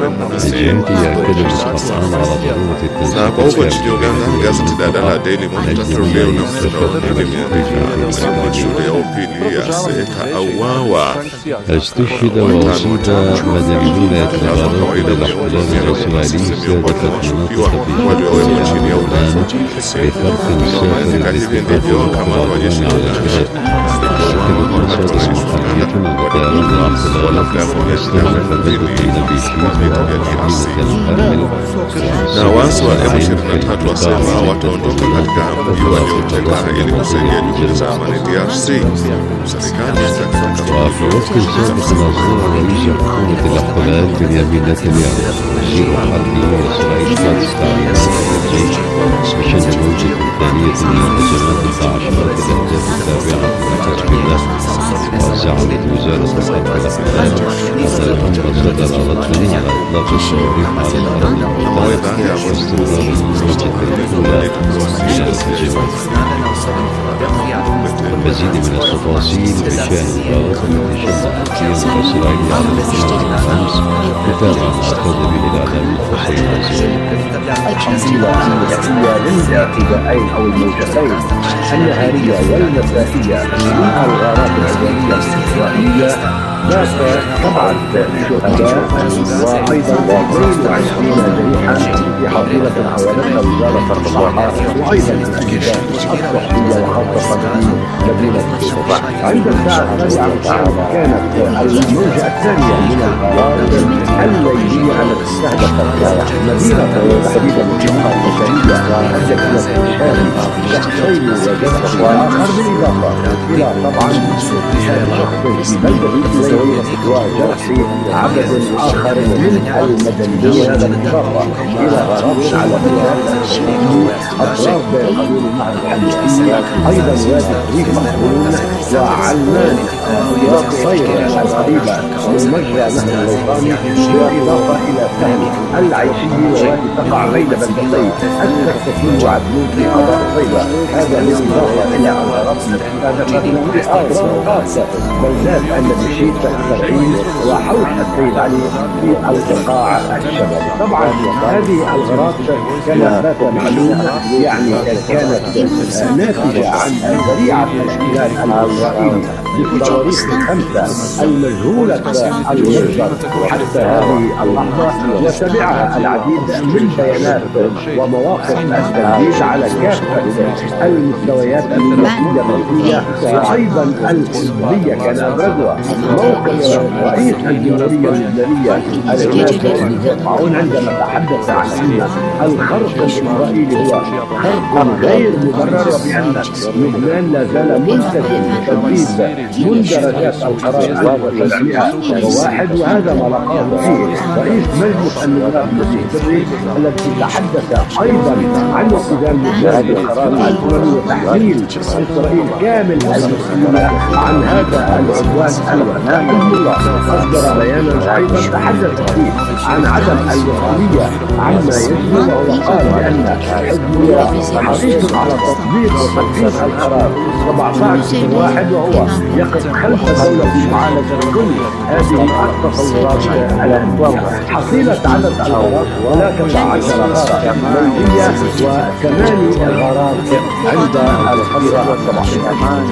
Agenti يأكدوا القطعان على ضرورة Na pouvod de Uganda, gazeti dada la Daily Monitor leo na mtandao limeandika shule ya upili ya Seka auawa. استشهد وأصيب مدنيون يتظاهرون بالاحتلال الإسرائيلي سادة المناطق في Waliowekwa chini ya ulinzi بفرق سافر katika hivi ndivyo kamanda wa jeshi la Uganda شكلت مصادر محلية أن طيران الاحتلال استهدف بيت na waasi wa M23 wasema wataondoka katika mji walioteka ili kusaidia juhudi za amani DRC. Serikali وفي وقت سابق نظر رئيس حكومة الاحتلال بنيامين نتنياهو وزير الحربية إسرائيل كانت تعليمات الجيش بشأن موجة ثانية من الهجمات المتعشرة الأهداف التابعة لحزب الله. وزعمت وزارة الحرب الاحتلال أن الأمر صدر ردا على إطلاق الصواريخ على الأراضي المحتلة واستمرار الموجة الأولى من الهجمات. مزيد من التفاصيل بشأن الغارات التي شنت تركيا وإسرائيل على القناة الخمس متابعة مع كاتب الإعلام الفصيل العسكري. الحمد لله النتيجة للاعتداءين أو الموجتين النهارية والمسائية من الغارات العدوانية الإسرائيلية مات 7 شهداء وأيضا 22 جريحا في حظيرة عاونتها وزارة الصحة وأيضا الأجهزة الصحية وخاصة في مدينة بيروت. عند الساعة 7 كانت الموجة الثانية من الغارات الليلية التي استهدفت مدينة تحديدا الجبهة البشرية وأدت إلى استشهاد شخصين وجرح وآخر بالإضافة إلى طبعا شخص في بلدة وجرح عدد آخر من المدنيين بالإضافة إلى غارات على أطراف قانون النهر الحمدية أيضا وادي الريف مقبول وعلمان وقصير القريبة من مجرى نهر اللوطاني بالإضافة إلى سهل العيشي والتي تقع بين بلدتي السكتين وعدنون في قضاء الصيبة. هذا بالإضافة إلى غارات مستهدفة أطراف خاصة بلدات النبشيت السبعين وحوش السيد علي في القطاع الشمالي. طبعا هذه الغارات كما بات معلوم يعني كانت ناتجة عن ذريعة الاحتلال الإسرائيلي بالصواريخ ال5 المجهولة المصدر حتى هذه اللحظة وتبعها العديد من بيانات ومواقف التنفيذ على كافة المستويات السياسية وأيضا الحزبية كان أبرزها موقف رئيس الجمهورية اللبنانية العماد عندما تحدث عن أن الخرق الإسرائيلي هو خرق غير مبرر وبأن لبنان لا زال ملتزم بتنفيذ مندرجات القرار 1701 وهذا ما لقاه فيه رئيس مجلس النواب السري الذي تحدث أيضا عن التزام بهذا القرار الأممي وتحميل إسرائيل كامل المسؤولية عن هذا العدوان الوثني. أصدر بيانا أيضا تحدث فيه عن عدم المسؤولية عما يجري وقال بأن حزب الله حريص على تطبيق وتنفيذ القرار 1701 وهو يقف خلف دولة معالجة كل هذه التطورات الأنظمة. حصيلة عدد الغارات هناك 12 غارة منزلية و8 غارات عند القرية الصباحية.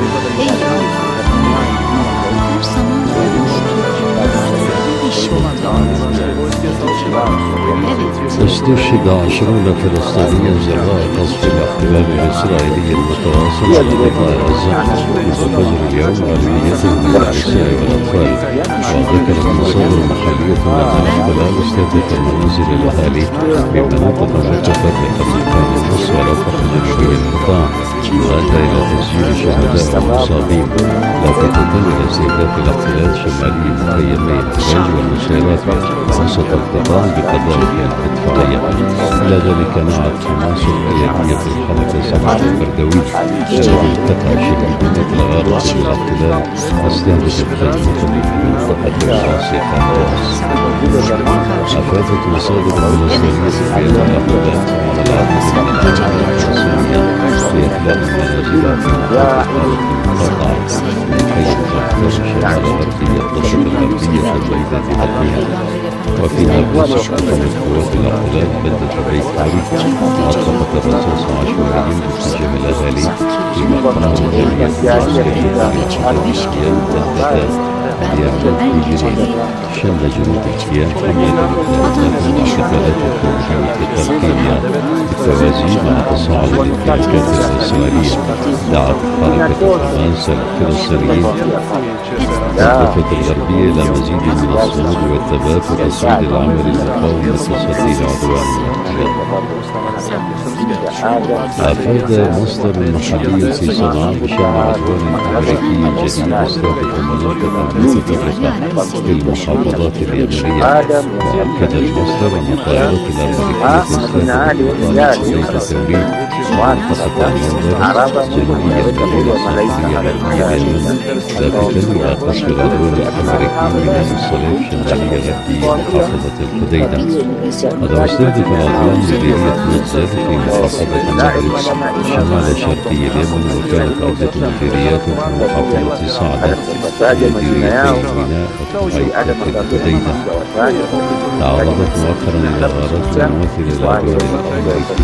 استشهد 20 فلسطينيا جراء قصف الاحتلال الإسرائيلي المتواصل على قطاع غزة منذ فجر اليوم غالبيته من النساء والأطفال. وذكرت مصادر محلية أن الاحتلال استهدف منازل الأهالي بمناطق متفرقة من كان النص على فقد شوي القطاع وأدى إلى تسجيل شهداء ومصابين. لا تتم إلى استهداف الاحتلال شمالي مخيمي الحجاج والنصيرات وسط القطاع بقذائف الإدفاعية. إلى ذلك نعت حماس القيادية في الحركة سماح البردوي الذي اتقى شديدية الغارات بالاحتلال استهدفت خدمة في منطقة الراسخة نواس. أفادت مصادر فلسطينية بأن الاحتلال على العديد من الأعمال الحسينية في إخلاء المنازل في منطقة القطاع من حيث شمال غربية الضفة الغربية البيضاء بحدها، وفي نابلس احتضنت قوات الاحتلال بلدة بيت عريق وأطلقت الرصاص عشوائيا باتجاه الأهالي في مقر الجمعية العسكرية الحربية الدهداد بأعمال جنين شمل جنود الكيان حملة لهم احتفالات الكوميدية التلقينية بالتوازي مع تصاعد الانتهاكات الإسرائيلية. دعت حركة حماس الفلسطينيين الضفة الغربية إلى مزيد من الصمود والثبات وتسويد العمل المقاوم للتصدي لعدوان الاحتلال. أفاد مصدر محلي في صنعاء بشأن عدوان أمريكي جديد يستهدف مناطق متفرقة في المحافظات اليمنية. وأكد المصدر أن الطائرات الأمريكية تستهدف بيت التمرير ومنطقة المنظر جنوبية الدولة الصحية الغربية اليمن، لافتا إلى قصف العدوان الأمريكي من الصليب شمالية غربية محافظة الحديدة. هذا مستهدف عدوان مديرية نزل في محافظة نابلس شمال شرقي اليمن، وكانت عدة مديريات في محافظة صعدة ومديريتي ميناء وحيفا الحديدة. تعرضت مؤخرا إلى غارات مماثلة للعدوان الأمريكي.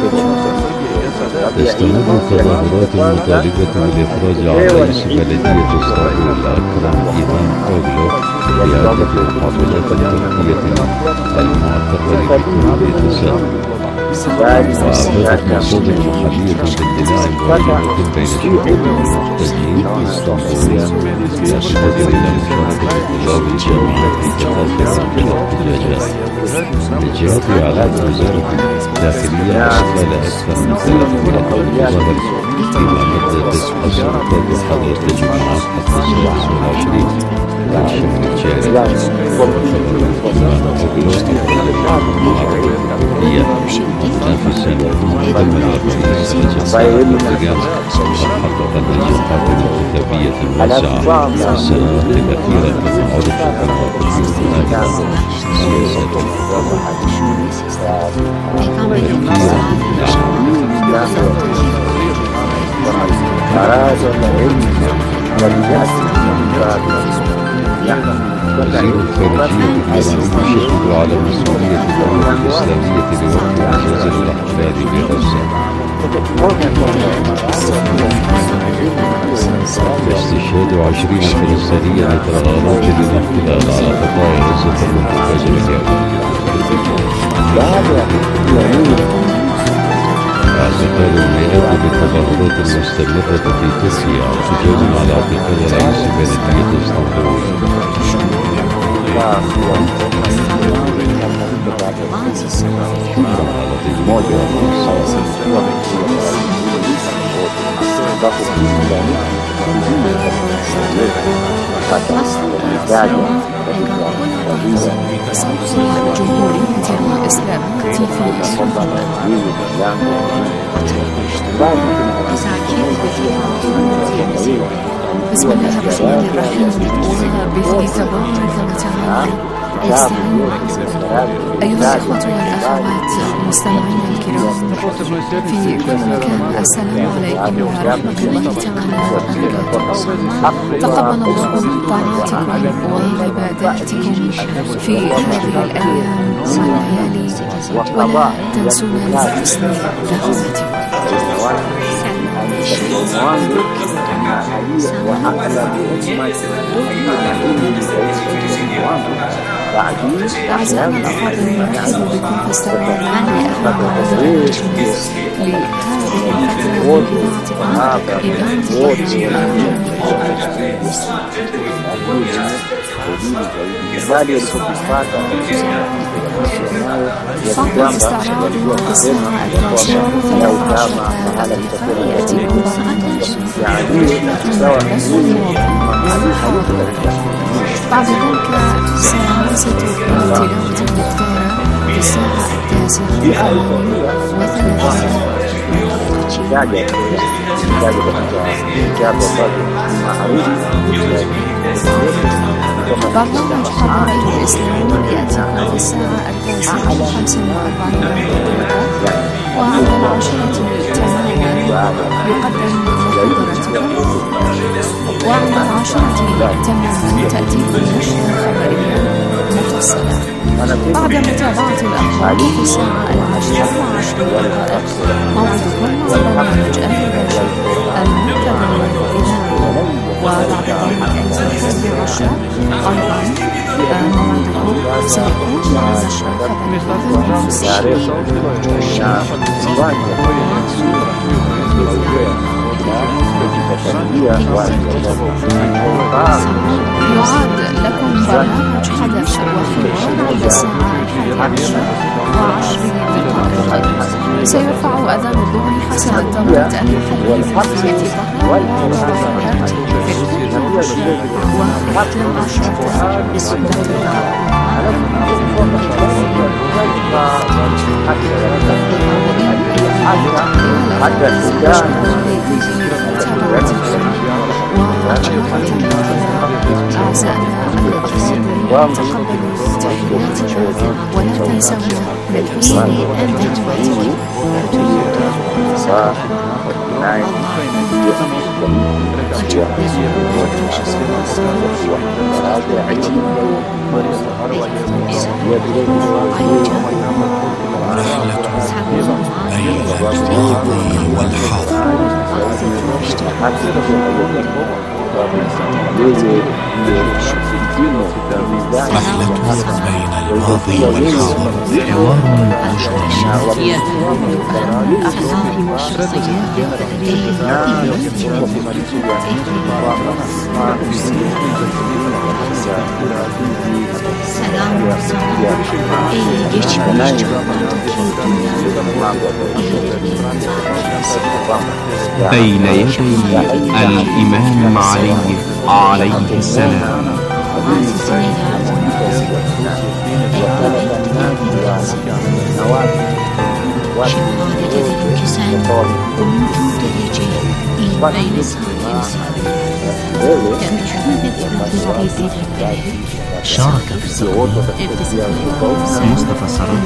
تستمر التظاهرات المطالبة بإخراج رئيس بلدية إسرائيل أكرم إيمان أوغلو بإعادة محافظات تركية المعتبر بكل اتساع. وأفادت مصادر محلية بالبناء الواجهة بين شعوب المحتجين في اسطنبول بإشارة إلى مشاركة الطلاب الجامعية في تظاهرات الاحتجاجات. من جهة إعلان وزارة الداخلية أسفل أكثر من 300 متظاهر فيما مدت السلطات بحظر التجمعات حتى 26 من الشهر الجاري. نافسا ضمن الرئيس الجزائري أردوغان حقق النجاحات الانتخابية الواسعة في السنوات الأخيرة كما عرف هناك سياسات وزير الخارجية الإيراني يشدد على مسؤولية الدولة الإسلامية لوقف مجازر الاحتلال بغزة. استشهاد 20 فلسطينيا إثر غارات للاحتلال على قطاع غزة منذ فجر اليوم. اعتقال المئات بالتظاهرات المستمرة في تركيا احتجاجا على اعتقال رئيس بلدية اسطنبول. جمهورية الإسلامية في بسم الله الرحمن الرحيم. وبه تبارك وتعالى نستعين. أيها الأخوة والأخوات المستمعين الكرام في كل مكان، السلام عليكم ورحمة الله تعالى وبركاته. تقبل الله طاعاتكم وعباداتكم في هذه الأيام والليالي، ولا تنسونا من حسن دعواتكم. أعزائنا الأفاضل، نرحب بكم في السماء معنا أهلا فقط استعراض الساعة 12 يأتي بعد ذلك سنواصل تلاوة المختارة في الساعة 9:03. برنامج قضائي الإسلام يأتيكم في الساعة 9:45 وعند 10 تماما يقدم محاضرتكم، وعند 10 تماما تأتيكم نشرة خبرية مفصلة. بعد متابعة الأخبار في الساعة 10:20 موعدكم مع برنامج المباشر المتابعة الإذاعي، وبعد ذلك عند 11:10 أيضا موعدكم سيكون مع نشرة خبرية مفصلة. يعاد لكم برنامج حدث وحوار عند الساعة 11:20. سيرفع أذان الظهر حسب التوقيت المحلي في مدينة طهران والهاتف في الكويت، وحتى 10 بسنة أعزائنا المتابعين تقبلوا تحياتنا ولا تنسونا بالحسن رحلة بين الماضي والحاضر، حوار مشترك الأخلاق والشخصيات بين يدي الإمام علي عليه السلام. شارك في مصطفى سرور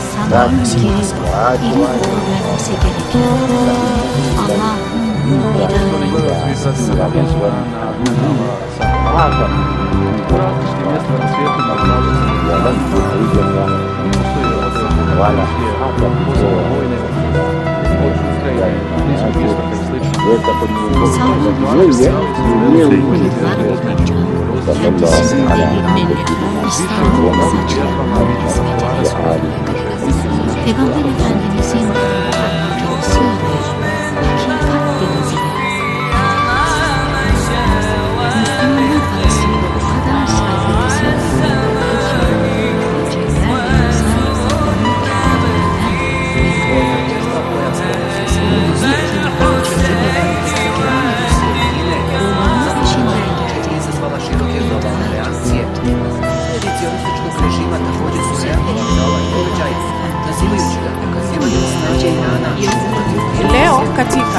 Leo katika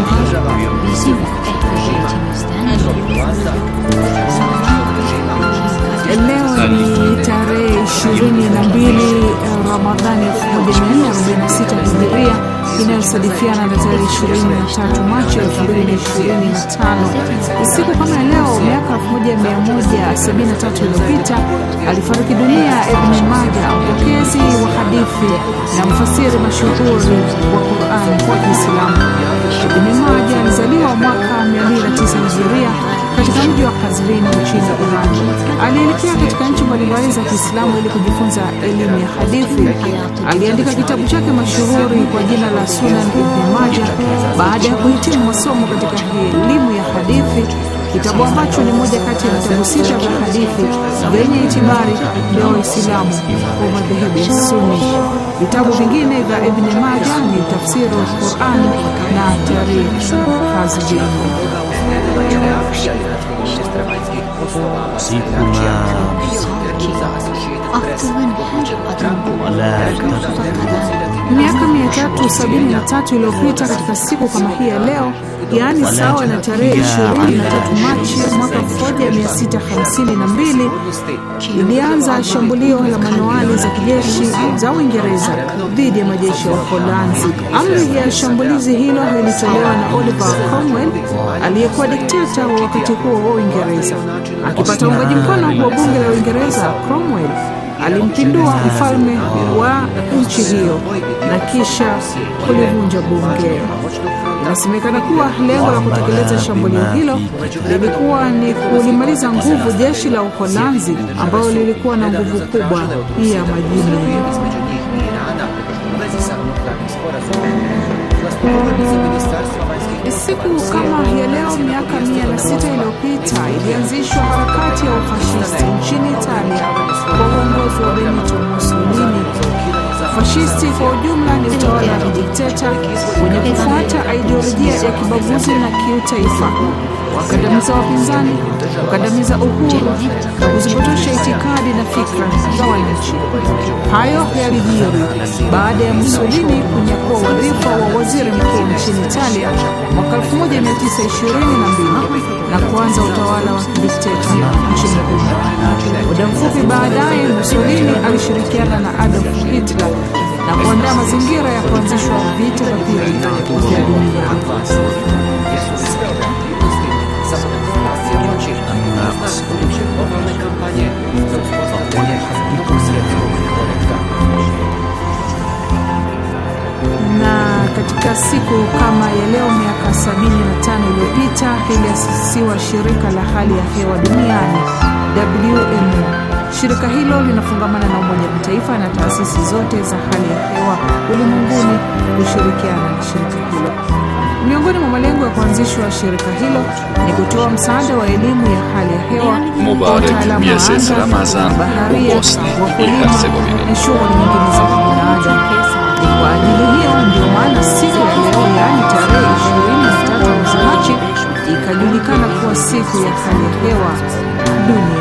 leo ni tarehe 22 Ramadhani 1446 Hijiria, inayosadifiana na tarehe 23 Machi 2025. Usiku kama leo miaka 1173 iliyopita alifariki dunia Ibn Majah, mpokezi wa hadithi na mfasiri mashuhuri wa Qur'an kwa Kiislamu. Ibn Majah alizaliwa mwaka 209 Hijiria katika mji wa Kazvin nchini Iran. Alielekea katika nchi mbalimbali za Kiislamu ili kujifunza elimu ya hadithi. Aliandika kitabu chake mashuhuri kwa jina la Sunan Ibn Majah baada ya kuhitimu masomo katika elimu ya hadithi, kitabu ambacho ni moja kati ya vitabu 6 vya hadithi vyenye itibari vya Waislamu wa madhehebu ya Sunni. Vitabu vingine vya Ibn Majah ni tafsiri wa Qur'an na Tarikh Kazvin. ولا Miaka 373 iliyopita katika siku kama hii ya leo, yaani sawa na tarehe 23 Machi mwaka 1652, ilianza shambulio la manowari za kijeshi za Uingereza dhidi ya majeshi ya Uholanzi. Amri ya shambulizi hilo ilitolewa na Oliver Cromwell, aliyekuwa dikteta wa wakati huo wa Uingereza. Akipata uungaji mkono wa bunge la Uingereza, Cromwell alimpindua mfalme wa nchi hiyo na kisha kulivunja bunge. Inasemekana kuwa lengo la kutekeleza shambulio hilo lilikuwa ni kulimaliza nguvu jeshi la Uholanzi ambalo lilikuwa na nguvu kubwa ya majini. Siku kama ya leo miaka 106 iliyopita ilianzishwa harakati ya ufashisti nchini Italia kwa uongozi wa Benito Mussolini. Fashisti kwa ujumla ni utawala wa dikteta wenye kufuata ideolojia ya kibaguzi na kiutaifa, wakandamiza wapinzani, kukandamiza uhuru na kuzipotosha itikadi na fikra za wananchi. Hayo yalijiri baada ya Mussolini kunyakua wadhifa wa waziri mkuu nchini Italia mwaka 1922 na kuanza utawala wa kidikteta nchini humo. Muda mfupi baadaye, Mussolini alishirikiana na Adolf Hitler na kuandaa mazingira ya kuanzishwa vita vya pili vya dunia. Na katika siku kama ya leo miaka 75 iliyopita iliasisiwa shirika la hali ya hewa duniani WMO. Shirika hilo linafungamana na Umoja wa Mataifa na taasisi zote za hali ya hewa ulimwenguni kushirikiana na shirika hilo. Miongoni mwa malengo ya kuanzishwa shirika hilo ni kutoa msaada wa elimu ya hali ya hewa kwa wataalamu wa anga, baharia, wakulima na shughuli nyingine za kibinadamu. Kwa ajili hiyo ndio maana siku ya leo, yaani tarehe 23 Machi, ikajulikana kuwa siku ya hali ya hewa duniani.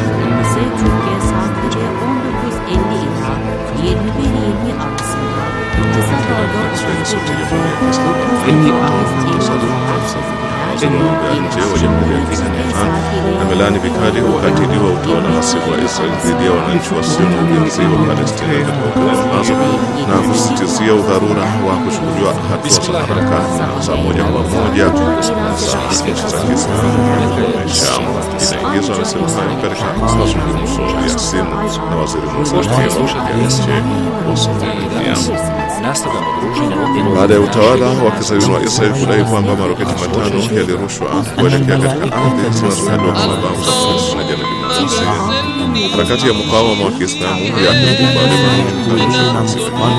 Nje wa Jamhuri ya Kiislamu amelaani vikali ukatili wa utawala hasibu wa Israel dhidi ya wananchi wasio na ulinzi wa Palestina katika ukanda wa Gaza na kusisitizia udharura wa kuchukuliwa hatua za haraka na za moja kwa moja za nchi za Kiislamu kukomesha. Inaingizwa amesema hayo katika mazungumzo ya simu na waziri mkuu wa nchi Australia. Baada ya utawala wa kizayuni wa Israel kudai kwamba maroketi 5 yalirushwa kuelekea katika ardhi zinazokaliwa kwa mabavu za Palestina jana Jumamosi, harakati ya mukawama wa Kiislamu ya kukubali jeshi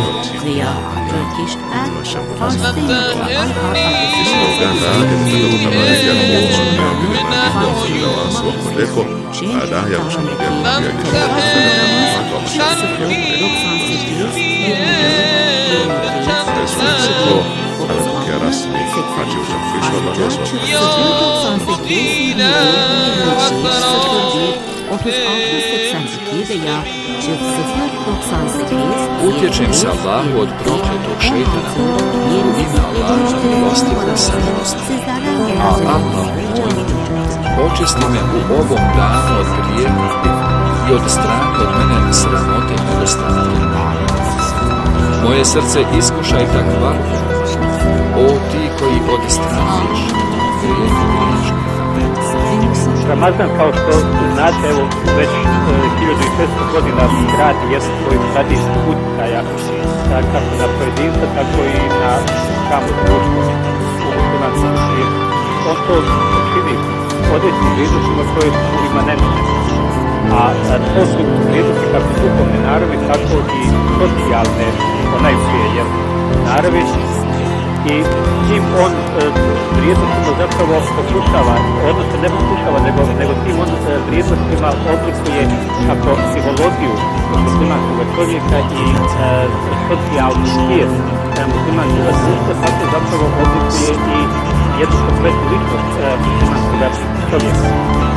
la Uganda lilitoa habari ya kuwa waasi wa Kodeko baada ya kushambulia kambi ya jeshi la Mexico amepokea rasmi hati ya utambulisho wa balozi Utječem se Allahu od prokletog šejtana, ime Allaha milostivog samilosti, a Allah očisti me u ovom danu od grijeha i od straha od mene sramote i nedostatka. Moje srce iskušaj takva, o ti koji odstrahuješ grijeh i greške. Ramazan, kao što znate, evo već 1600 godina gradi jednu svoju tradiciju utjecaja kako na pojedinca, tako i na samo društvo u muslimanskom svijetu. On to čini određenim vrijednostima koje su imanentne. A to su vrijednosti kako duhovne naravi, tako i socijalne, onajprije naravi. I tim on vrijednostima zapravo pokušava, odnosno ne pokušava, nego tim on vrijednostima oblikuje kako psihologiju muslimanskog čovjeka i socijalnu svijest muslimanskog društva, tako zapravo oblikuje i jednu kompletnu ličnost muslimanskog čovjeka.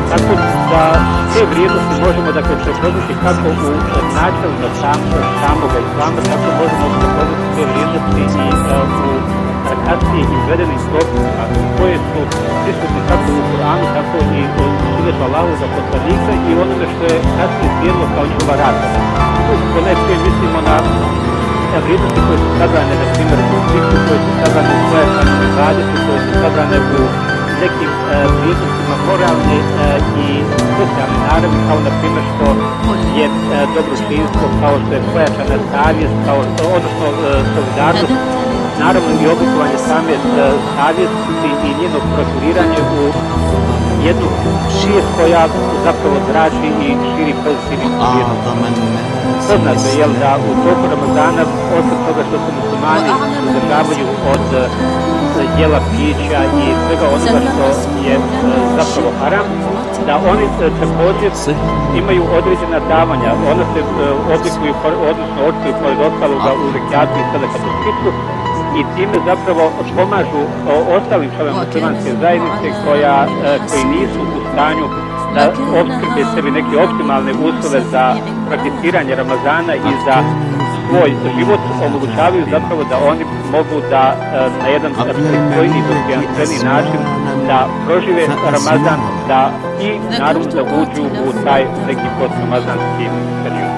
Tako da te vrijednosti možemo dakle prepoznati kako u načelima samog islama, tako možemo prepoznati te vrijednosti i u kasnije izvedenim propisima koje su prisutni kako u Kur'anu, tako i u sunnetu Allahu za poslanika i onome što je kasnije slijedilo kao njihova razrada. Tu ponajprije mislimo na vrijednosti koje su sabrane, na primjer, u fikhu, koje su sabrane u pojačanom ibadetu, koje su sabrane u nekim vrijednostima moralne i socijalne naravi, kao na primjer što je dobročinstvo, kao što je pojačana savjest, odnosno solidarnost, naravno i oblikovanje same savjesti i njeno prokuriranje u jednu svijest koja zapravo zrači i širi pozitivnih vrijednosti. Poznato je da u toku Ramazana, osim toga što se muslimani uzdržavaju od jela, pića i svega onoga što je zapravo haram, da oni također imaju određena davanja. Ona se oblikuju, odnosno očituju pored ostaloga u zekijatu i sadakatul fitru, i time zapravo pomažu ostalim članovima muslimanske zajednice koji nisu u stanju da opskrbe sebi neke optimalne uslove za prakticiranje Ramazana i za svoj život, omogućavaju zapravo da oni mogu da na jedan pristojniji, dostojanstveniji način da prožive Ramazan, da i naravno da uđu u taj neki post-ramazanski period.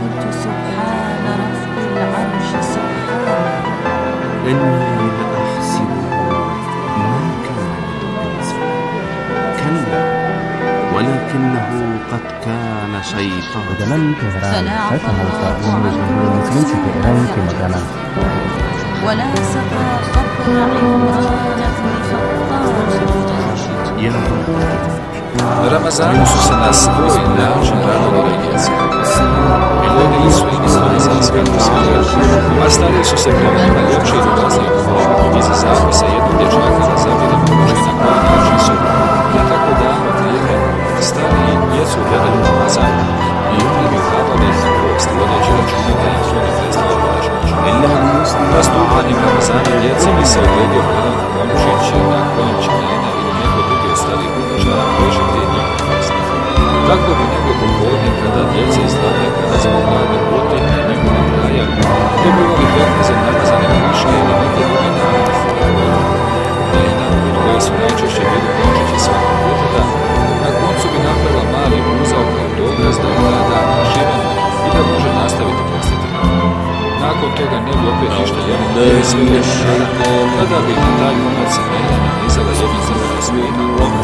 إني لأحسب ما كان كلا ولكنه قد كان شيطان. Dalam Tehran, saya Hamza yang muslim di Tehran ke Madinah. Ramazanu su se na svoj način radili djeca. Melodili su im iz ramazanske atmosfere, a stariji su se prema njima ljepše i ljubaznije govorili. Iz zapisa jednog dječaka na zabiran pomoći na koji način su ne tako davno vrijeme stariji djecu gledali Ramazan i oni bi hvalali na post, vodeći računa da im to ne predstavlja poteškoće. Nastupanjem Ramazana djeci bi se odredio jedan komšić na kojem će njena ili neko drugi od starijih unučara prešiti njihov post. Tako bi nego popodne kada djeca iz hladnjaka razmoglade utjehne njegove kraja, dobivali pekmeze namazane kriške ili neke druge namete fotografije. Na jedan put koje su najčešće bili komšići svakog djeteta, na koncu bi napravila mali uzao kao dokaz da je taj dan živan i da može nastaviti postiti. Nakon toga ne bi opet ništa jeli sve večera, tada bi na taj konac semena nanizala jedna crvena svina,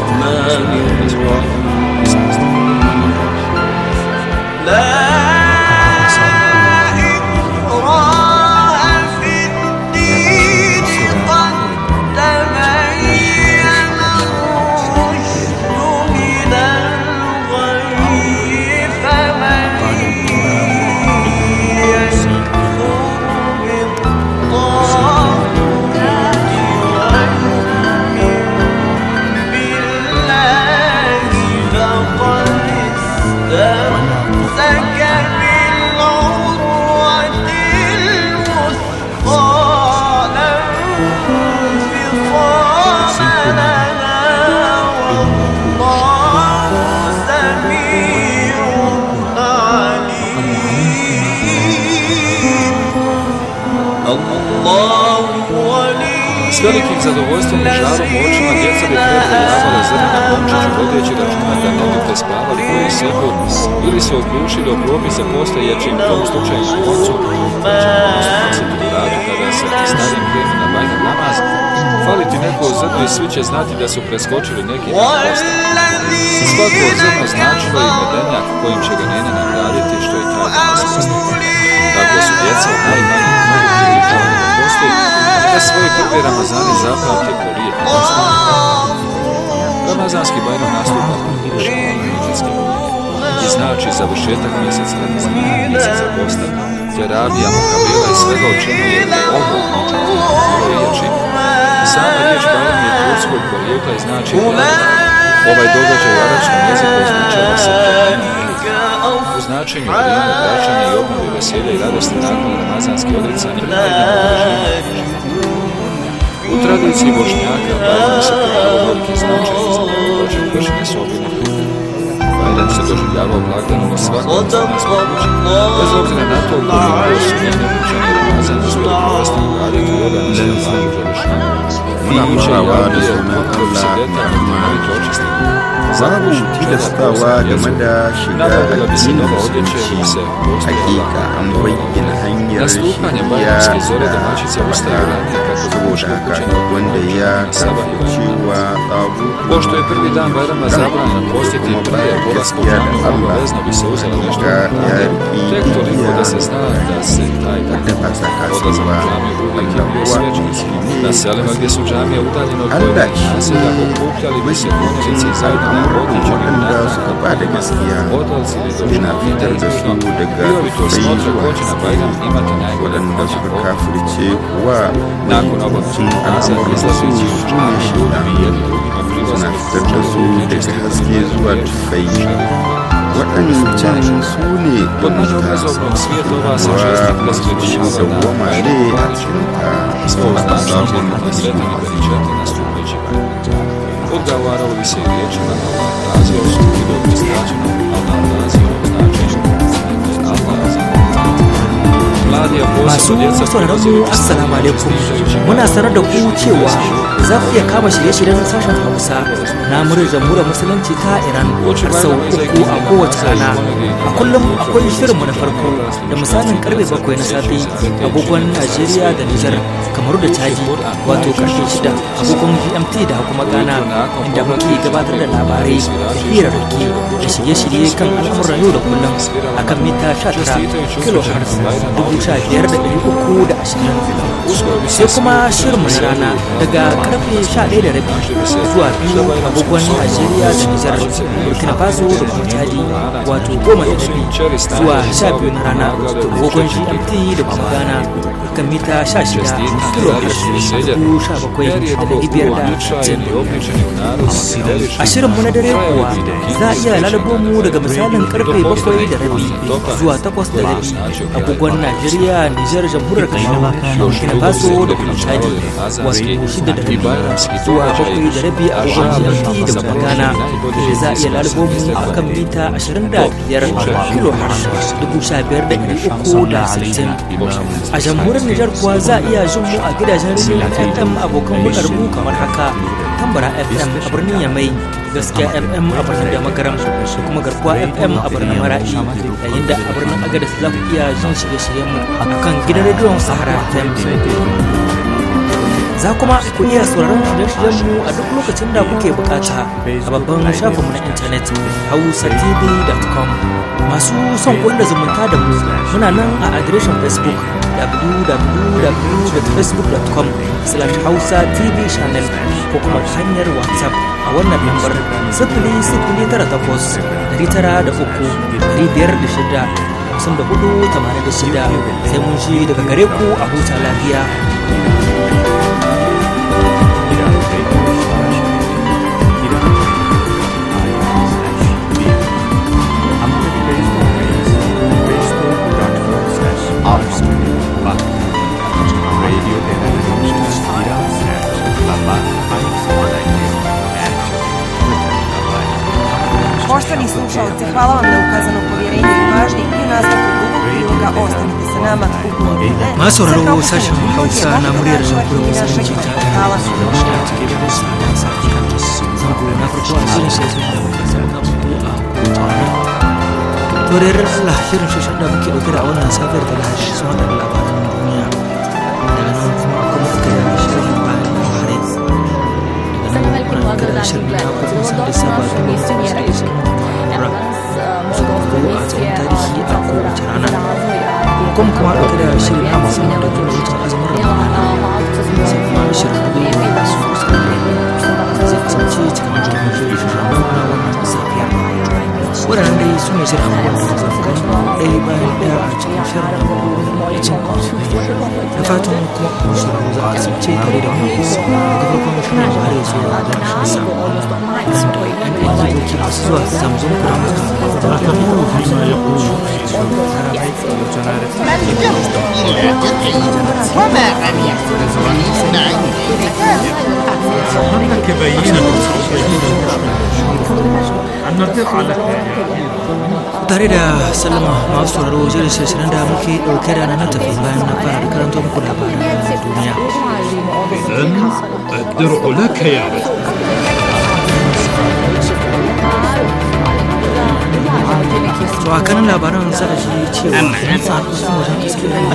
S velikim zadovoljstvom i žarom u očima djeca bi predavala zrna momčiću vodeći računa da ne bi prespavali koji sekund ili se odlučili o propise postojeći u tom slučaju na koncu, će nositi u radu kada se stavim krenu na Bajram namaz, faliti neko zrno i svi će znati da su preskočili neki dan posta. Svako zrno značilo i medenjak kojim će ga nena nagraditi što je taj danas postavio. Tako su djeca najmanje prvi članovi na posti, da svoje prve Ramazane zapamti po lijetnim postavima. Ramazanski Bajram nastupa po školom hidžetskim i znači završetak mjeseca Ramazana, mjeseca posta, terapija, mukabila i svega o čemu je ovo riječi. Sama riječ Bajram je turskog porijekla i znači blagdan. Ovaj događaj u arapskom jeziku označava se u značenju vrijeme vraćanja i obnove veselja i radosti nakon ramazanske odricanja i Bajram. U tradiciji Bošnjaka Bajram se pojavio veliki značaj za događaj vršenja su obilne pripreme. Bajram se doživljavao blagdanom u svakom muslimanskom kući. Bez obzira na to koliko smjene učenje Ramazan uz veliku vrstu ibadet i odanosti Allahu Đelešanu. Moguće je javnije kako bi se detaljno temeljito očistili. Babu tilastawa game da shiga addinin musulunci hakika an bayyana hanyar shiriya saboda haka wanda ya cewa tabu pošto je prvi dan Bajrama zabranjeno postiti prije polaska u džamiju, obavezno bi se uzelo nešto tek toliko da se zna da se taj dan odlazak u džamiju uvijek je bio svećanski. Na selima gdje su džamije udaljene od pojedinih naselja okupljali bi se konjici zajedno na waɗanda suka ba da gaskiya yana fitar da su daga waɗanda suka kafirce kuwa mahimmancin al'amuran su ne shida suna fitar da su daga haske zuwa tufai waɗancan su ne yamata kuwa masu dawwama ne a cikinta samun odgovaralo bi se i riječima Allah razio su i dok bi značeno Allah razio značenje Allah razio. Masu sauraronmu assalamu alaikum, muna sanar da ku cewa za ku iya kama shirye-shiryen sashen Hausa na muryar jamhuriyar musulunci ta Iran a sau 3 a kowace rana. A kullum akwai shirinmu na farko da misalin karfe 7 na safe agogon Najeriya da Nijar, Kamaru da Chadi, wato karfe 6 agogon GMT da kuma Ghana, inda muke gabatar da labarai, hirarraki da shirye-shirye kan al'amuran yau da kullum akan mita 19 kHz 15,320. Sai kuma shirinmu na rana daga karfe 11:30 zuwa 2 agogon Najeriya da Nijar, Burkina Faso da kuma Chadi, wato 10:30 zuwa 12 na rana agogon GMT da kuma Ghana kan mita 16 kHz 17,560. A shirinmu na dare kuwa za a iya lalabo mu daga misalin karfe 7:30 zuwa 8:30 agogon Najeriya, Nijar, Jamhuriyar Kamaru, Burkina Faso da kuma Chadi, wato 6:30 zuwa 7:30 agogon GMT da kuma Ghana, da za a iya lalabo mu a kan mita 25 kHz 15,360. A jamhuriyar Nijar kuwa za a iya jin mu a gidajen rediyon FM abokan hulɗar mu kamar haka: Tambara FM a birnin Yamai, Gaskiya FM a birnin Damagaram, da kuma Garkuwa FM a birnin Maradi, yayin da a birnin Agadez za ku iya jin shirye-shiryen mu a kan gidan rediyon Sahara FM. Za kuma ku iya sauraron shirye-shiryen mu a duk lokacin da kuke bukata a babban shafinmu na intanet hausatv.com. Masu son kulla zumunta da mu muna nan a adireshin Facebook www.facebook.com/hausatv-channel ko kuma ta hanyar WhatsApp a wannan lambar 008-506-5486 sai mun shi daga gare ku a huta lafiya. Poštovani slušalci, hvala vam na ukazano povjerenje i pažnje i u nastavku drugog priloga ostanite sa nama u Blogine. Masu sauraro sashen Hausa na muryar jamhuriyar musulunci ta Iran su da shi a cikin da sa zango na farko a shirin shashen da muka saka muku a wannan. Doriyar Allah shirin shashen da muke dauke da a wannan safiyar da lahashi sun haɗa da labaran duniya. Daga nan kuma akwai muka da shirin bayan labarai. Daga nan kuma muka da shirin na kuma sun da sabatun da su da cikin ko a tsawon tarihi a kowace rana, kuma ɗauke da shirin na musamman da kuma wutan azumin ramadana, sai kuma shirin da bai su zai kasance cikin jirgin shirin shiramu na wannan safiya. Waɗannan dai su ne shirin abubuwan da zan gani ɗaya bayan ɗaya a cikin shirin da cin da fatan kuma kuma shiramu za a kasance tare da wani daga farkon shirin da har yanzu da ƙarshen sa. Aiki masu zuwa zamzon kuran وما أن يحفظ عن هناك بينة أن نطلق على tare da sallama masu sauraro jirin shirin da muke ɗauke da na tafi bayan na fara da karanta muku labaran duniya. إذن الدرع لك يا رجل. To a kanin labaran za a ji cewa yan sa harkokin wajen gaske da ya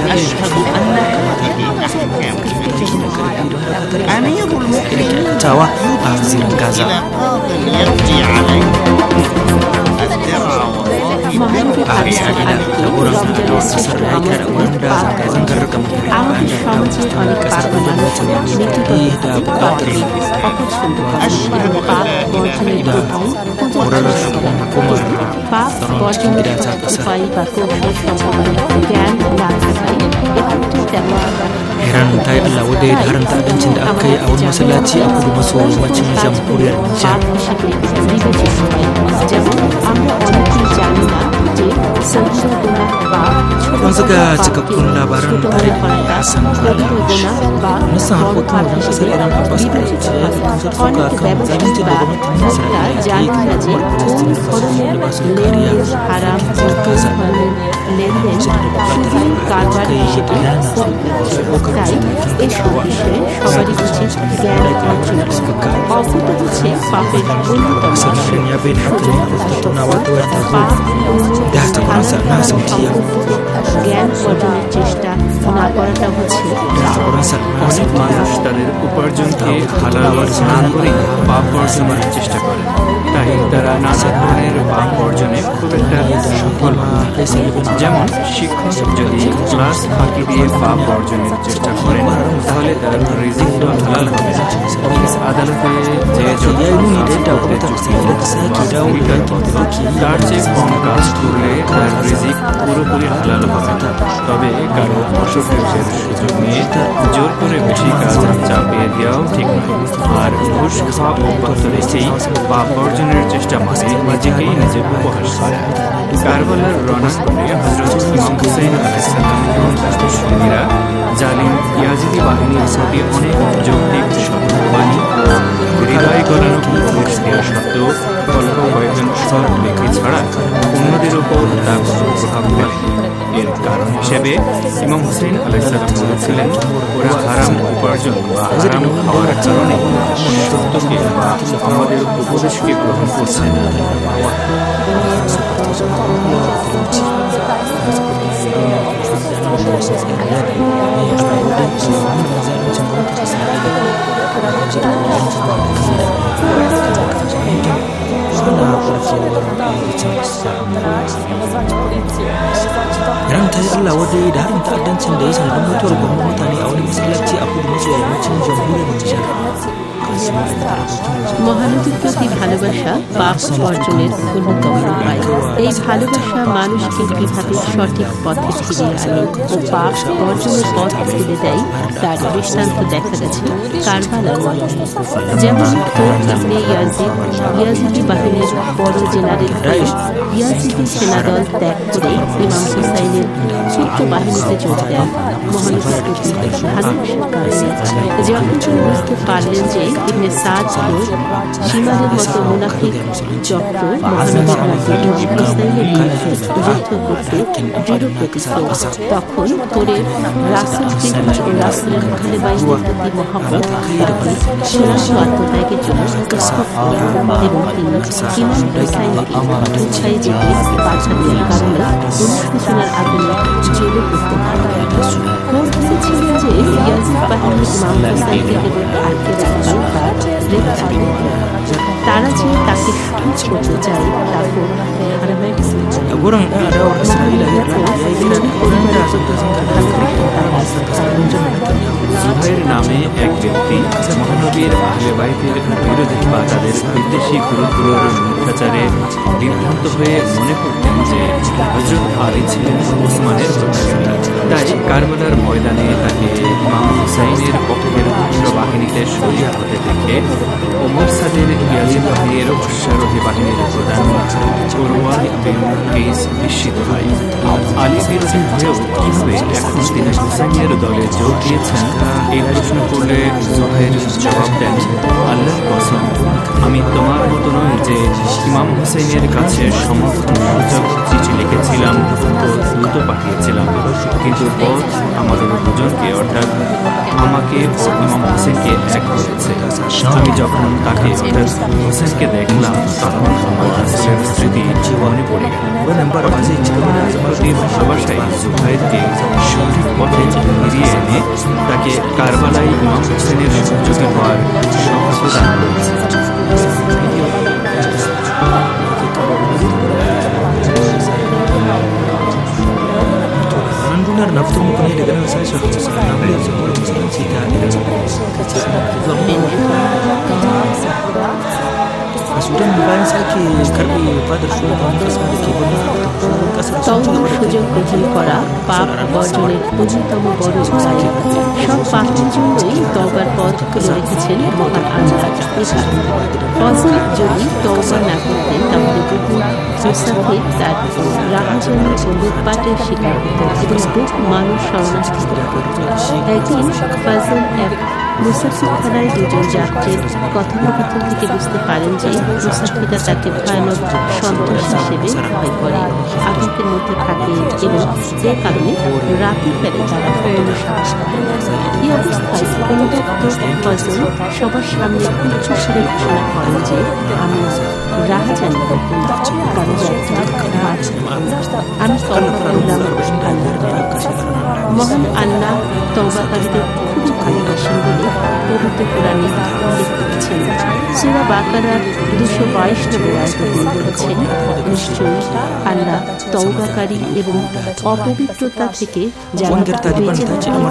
bayyana tawa a zirin Gaza. A Isra'ila jagoran adawar kasar Raika da wanda zanga-zangar gama bayan da ta wuce ta kasar Benjamin Netanyahu da bukatar da horar shugaban hukumar tsaron cikin gida ta kasar. Iran ta yi Allah wadai da harin ta'addancin da aka yi a wani masallaci a kudu maso yammacin jamhuriyar Nijar. Kun saka cikakkun labaran tare da ni Hassan Balash. Ministan harkokin wajen kasar Iran Abbas Araghchi ya kasar suka kan zalunci da gwamnatin Isra'ila ke yi kan al'ummar Palestine da ba su kariya a kasar Gaza. Lokacin da bukatar da kai shi da yana da ɗaukar matakin kashewa sakamakon da suka kawo. Kasar Iran ya bayyana haka ne a wata tattaunawa ta wayar tarho da takwaransa na Saudiya. মানুষদের উপার্জনকে হালাল স্নান করে পাপ বর্জনের চেষ্টা করে তাই তারা নানা ধরনের পাপ বর্জনে খুব একটা সফল হয়। যেমন শিক্ষক যদি ক্লাস ফাঁকি দিয়ে পাপ বর্জনের চেষ্টা করেন তাহলে তার রিজিক হালাল হবে। আদালতে যে তার চেয়ে কম কাজ করলে তার রিজিক পুরোপুরি হালাল হবে না। তবে কারো অসুখের সুযোগ নিয়ে জোর করে বেশি কাজ চাপিয়ে দেওয়াও ঠিক নয়। আর ঘুষ খাওয়া অব্যাহত রেখেই পাপ বর্জনের চেষ্টা মানে নিজেকেই নিজে উপহাস করে। কারবালার রণাঙ্গনে হযরত ইমাম হুসাইন আলাইহিস সালাম এবং তার সঙ্গীরা জালিম ইয়াজিদি বাহিনীর প্রতি অনেক যৌক্তিক শব্দবাণী হৃদয় গলানো উপদেশ দেওয়া সত্ত্বেও অল্প কয়েকজন সৎ ব্যক্তি ছাড়া অন্যদের উপর তা কোনো প্রভাব ফেলে। এর কারণ হিসেবে ইমাম হুসাইন আলাইহিস সালাম বলেছিলেন, ওরা হারাম উপার্জন বা হারাম খাওয়ার কারণে সত্যকে বা আমাদের উপদেশকে গ্রহণ করছে না। Iran ta yi Allah wadai da harin ta'addancin da ya sanadin mutuwar gwamnan mutane a wani masallaci a kudu maso yammacin jamhuriyar Nijar. মহানবীর প্রতি ভালোবাসা পাপ অর্জনের অন্যতম উপায়। এই ভালোবাসা মানুষকে কিভাবে সঠিক পথে ফিরিয়ে আনে ও পাপ অর্জনের পথ খুলে দেয় তার দৃষ্টান্ত দেখা গেছে কারবালার ময়দানে। যেমন ইবনে ইয়াজিদি বাহিনীর বড় জেনারেল ইয়াজিদি সেনাদল ত্যাগ করে ইমাম হুসাইনের ছোট্ট বাহিনীতে যোগ দেন মহানবীর প্রতি ভালোবাসার কারণে। যখন তিনি বুঝতে পারলেন যে ইবনে সাদ সীমানের মতো মুনাফিক চক্র মহানবীর হুসাইনের বিরুদ্ধে যুদ্ধ করতে দৃঢ় প্রতিজ্ঞ, তখন করে রাসূল প্রেমী ও রাসূলের আহলে বাইতের প্রতি মহব্বত চূড়ান্ত আত্মত্যাগের জন্য প্রস্তুত হলেন এবং তিনি ইমাম হুসাইনকে উৎসাহী যেতে পাঠাতেন কারণ অনুশোচনার আগুনে জ্বলে পড়তে ছিলেন যে ইয়াজিদ বাহিনী ইমাম হুসাইনকে কেবল আটকে রাখবেন তারা যে তাকে সহজ করতে চায় তা Jagoran ɗan adawar Isra'ila ya yi kira da auren da Jubair নামে এক ব্যক্তি মহানবীর আহলে বাইতের বিরোধী বা তাদের বিদ্বেষী গুরুগুলোর মিথ্যাচারে বিভ্রান্ত হয়ে মনে করতেন যে হযরত আলী ছিলেন ওসমানের হত্যাকারী। তাই কারবালার ময়দানে তাকে ইমাম হুসাইনের পক্ষের উগ্র বাহিনীতে শরীর হতে দেখে ওমর সাদের ইয়াজিদ বাহিনীর অশ্বারোহী বাহিনীর প্রধান উরওয়া বিন কাইস বিস্মিত হয়। আলী বিরোধী হয়েও কিভাবে এখন তিনি হুসাইনের দলে যোগ দিয়েছেন, এই প্রশ্ন করলে জোহাইর জবাব দেন, আল্লাহর কসম, আমি তোমার মতো নই যে ইমাম হুসাইনের কাছে সমর্থন সূচক চিঠি লিখেছিলাম ও দ্রুত পাঠিয়েছিলাম, কিন্তু পথ আমাদের দুজনকে অর্থাৎ আমাকে ও ইমাম হোসেনকে এক করেছে। আমি যখন তাকে অর্থাৎ হোসেনকে দেখলাম তখন আমার রাসূলের স্মৃতি মনে পড়ে গেল। প্রতি ভালোবাসায় জুবাইরকে সঠিক পথে ফিরিয়ে এনে তাকে কারবালায় ইমাম হোসেনের সহযোগী হওয়ার সৌভাগ্য দান করেছে। Benar nafsu mukanya dengan saya sudah nampil sebuah muslim jika sudah membayang saya ke karbi pada sudah saya ke তওবার সুযোগ গ্রহণ করা পাপ বর্জনের অন্যতম বড় উপায়। সব পাপের জন্যই তওবার পথ খুলে রেখেছেন মহান আল্লাহ। ফজল যদি তওবা না করতেন তাহলে বহু মুসাফির তার রাহাজানি ও লুটপাটের শিকার হতেন এবং বহু মানুষ শরণার্থী হতেন। একদিন ফজল এক মুসাফিরখানায় দুজন যাত্রীর কথোপকথন থেকে বুঝতে পারেন যে মুসাফিররা তাকে ভয়ানক সন্ত্রাস হিসেবে ভয় করে, আতঙ্কের মধ্যে থাকে এবং যে কারণে রাতে ফেরে তারা কোনো সাহস করে। এই অবস্থায় অনুতপ্ত ফজল সবার সামনে উচ্চস্বরে ঘোষণা করেন যে আমি রাহাজানি করলাম, আমি তওবা করলাম আল্লাহর কাছে। মহান আল্লাহ তওবাকারীদের খুবই ভালোবাসেন বলে পবিত্র কোরআনে উল্লেখ করেছেন। সূরা বাকারার 222 নম্বর আয়াতে তিনি বলেছেন, নিশ্চয়ই আল্লাহ তওবাকারী এবং অপবিত্রতা থেকে যারা বেঁচে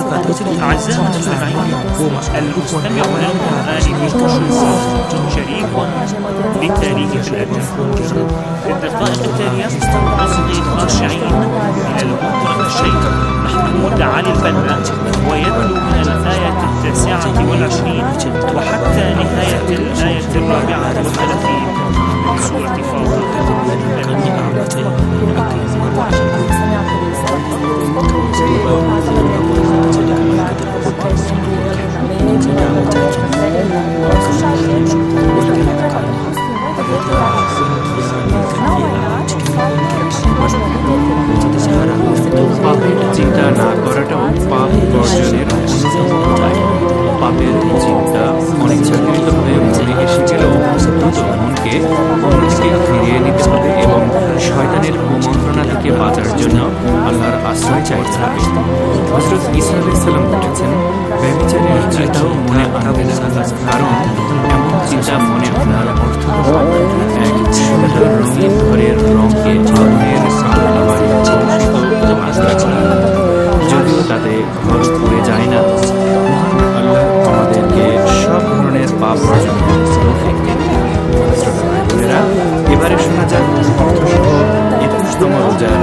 محمود علي البنا ويتلو من الآية 29 وحتى نهاية الآية 34 من سورة فاطر. পাপের চিন্তা না করাটাও পাপ বর্জনের অন্যতম উপায়। পাপের চিন্তা অনিচ্ছাকৃতভাবে মনে এসে গেলেও দ্রুত মনকে অন্যদিকে ফিরিয়ে নিতে হবে এবং শয়তানের কুমন্ত্রণা থেকে বাঁচার জন্য আল্লাহর আশ্রয় চাইতে হবে। হযরত ঈসা আলাইহিস সালাম বলেছেন, ব্যভিচারের চিন্তাও মনে আনবে না, কারণ এমন চিন্তা মনে আনার অর্থ এক সুন্দর রঙিন ঘরের রঙকে আগুনের আলো বাড়িয়ে যদিও তাতে ঘর পুড়ে যায় না। মহান আল্লাহ আমাদেরকে সব ধরনের পাপ বর্জন বোনেরা, এবারে শোনা যাক অর্থসহ 21তম রোজার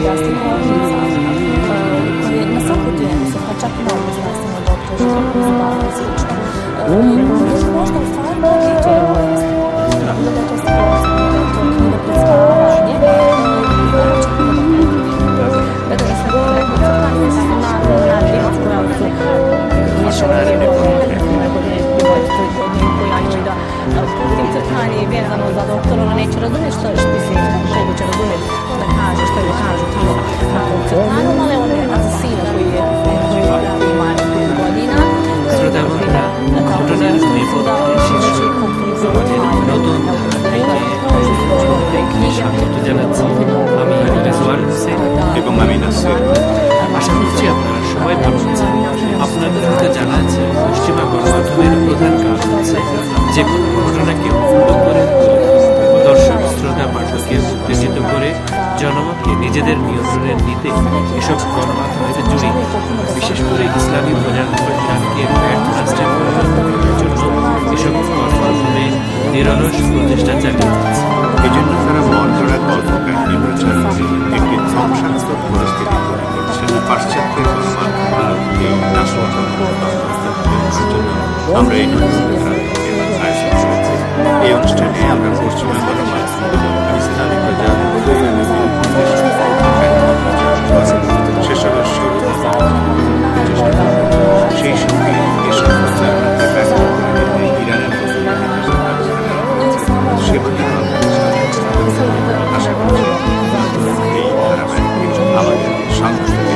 vezano za doktor, ona neće razumjeti što ti moguće razumjeti da kaže što je kažu tamo na tom crtanom, ali on je asasina koji ima 5 godina. এবং আমি নাসির আশা করছি আপনারা সবাই ভালো আছেন। আপনাদের হয়তো জানা আছে পশ্চিমা গণমাধ্যমের প্রধান কাজ হচ্ছে যে কোনো ঘটনাকে উল্টো করে দর্শক শ্রোতা পাঠককে উত্তেজিত করে জনমতকে নিজেদের নিয়ন্ত্রণে নিতে এসব গণমাধ্যমের জড়িয়ে বিশেষ করে ইসলামী প্রচারকে ব্যর্থ রাষ্ট্রে পরিণত করার জন্য এসব গণমাধ্যমে নিরলস প্রচেষ্টা চালিয়ে যাচ্ছে। এই জন্য তারা মর্যাদা কল্পকাহিনী প্রচারকে একটি ধ্বংসাত্মক পরিস্থিতি তৈরি করছে। পাশ্চাত্যের গণমাধ্যম এই নাশকতার জন্য আমরা এই এই অনুষ্ঠানে আমরা পশ্চিমা গণমাধ্যমগুলো ইসলামী সেসবের শুরু সেই সঙ্গে এসব প্রচার ইরানের সেগুলি আশা করছি এই ধারাবাহিক আমাদের সাংস্কৃতিক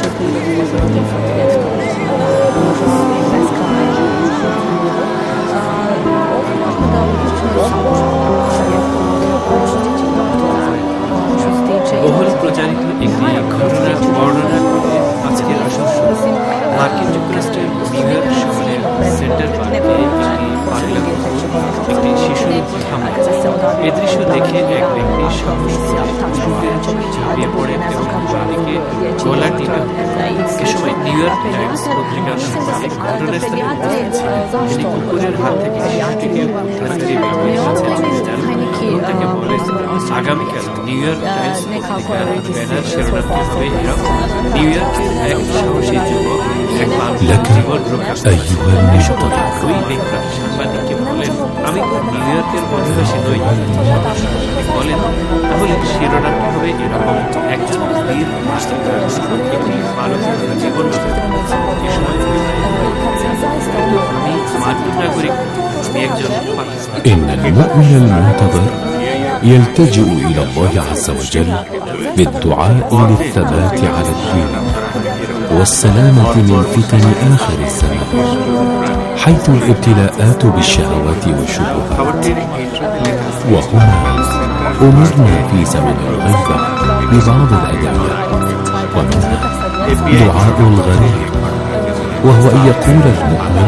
বহুল প্রচারিত একটি ঘটনা বর্ণনা করে আজকের আসর শুরু। মার্কিন যুক্তরাষ্ট্রের নিউ ইয়র্ক শহরের সেন্টার পার্কে একটি বাংলা কুকুর একটি শিশুর উপর হামলা। এ দৃশ্য দেখে এক ব্যক্তি সাহস করে ঝাঁপিয়ে পড়েন এবং বাড়িকে গলা টিপে এ সময় নিউ ইয়র্ক টাইমস পত্রিকার সাংবাদিক ঘটনাস্থলে তিনি কুকুরের হাত থেকে শিশুটিকে উদ্ধারকারী ব্যবহার করেছেন তাকে বলে আগামীকাল নিউ ইয়র্ক টাইমস পত্রিকার ব্যানার শিরোনামটি হবে এরকম: নিউ ইয়র্কের এক সাহসী যুবক এক মানুষের জীবন রক্ষা করেছেন। ওই ব্যক্তি সাংবাদিককে বলেন, আমি নিউ ইয়র্কের অধিবাসী নই। সাংবাদিক বলেন, তাহলে শিরোনামটি হবে এরকম: একজন বীর মাস্টার একটি মানুষের জীবন রক্ষা করেছেন। এ সময় আমি মার্কিন নাগরিক, আমি একজন পাকিস্তানি। إن المؤمن المنتظر يلتجئ إلى الله عز وجل بالدعاء للثبات على الدين والسلامة من فتن آخر الزمان، حيث الابتلاءات بالشهوات والشبهات. وهنا أمرنا في زمن الغيبة ببعض الأدعية، ومنها دعاء الغريب، وهو أن يقول المؤمن: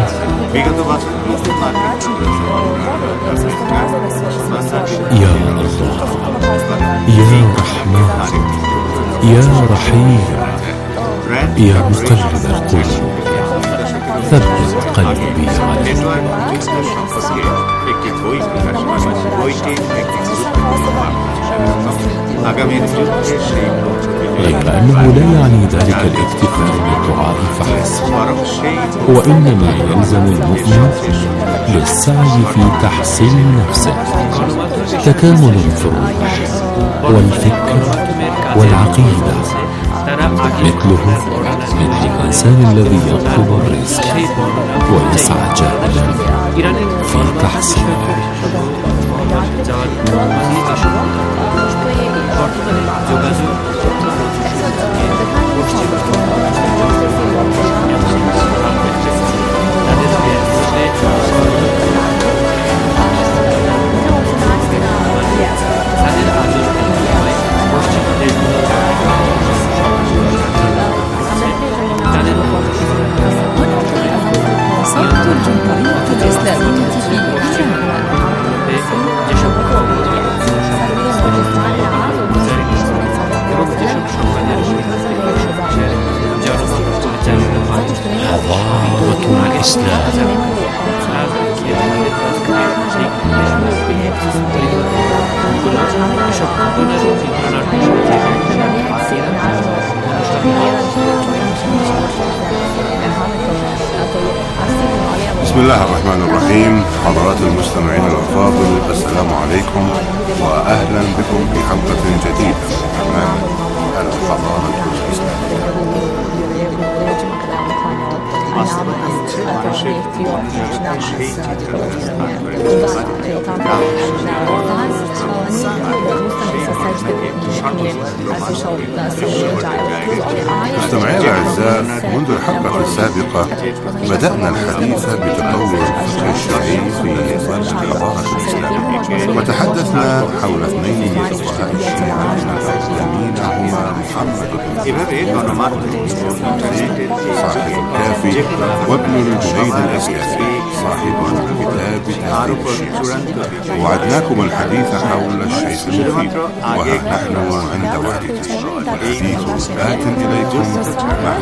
يا الله، يا رحمن، يا رحيم، يا مقلب القلوب، ثبت قلبي على غير أنه لا يعني ذلك الاكتفاء بالدعاء فحسب، وإنما يلزم المؤمن للسعي في تحسين نفسه، تكامل في الروح والفكر والعقيدة، مثله مثل الإنسان الذي يطلب الرزق ويسعى جاهلا في تحصيله. حضارة الإسلام بسم الله الرحمن الرحيم. حضرات المستمعين الأفاضل، السلام عليكم وأهلا بكم في حلقة جديدة من برنامج الحضارة الإسلامية. مستمعينا الأعزاء، منذ الحلقة السابقة بدأنا الحديث بتطور الفقه الشرعي في ظل الحضارة الإسلامية، وتحدثنا حول اثنين من فقهاء الشيعة الأقدمين هما محمد بن صاحب الكافي وابن الجنيد الأسكافي صاحب كتاب تهذيب الشيعة. وعدناكم الحديث حول الشيخ المفيد، وها نحن عند وعده والحديث آت إليكم مع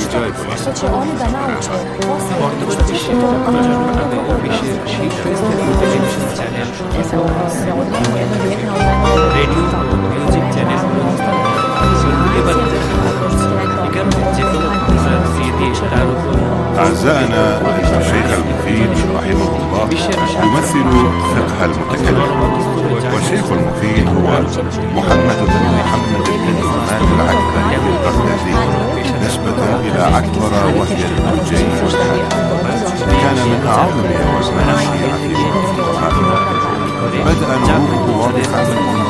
أعزائنا، الشيخ المفيد رحمه الله يمثل فقه المتكلم، والشيخ المفيد هو محمد بن نعمان العكبري البغدادي نسبة إلى عكبر وهي البرجين كان من أعظم علماء الشيعة وفقهائها. بدأ نوره واضحا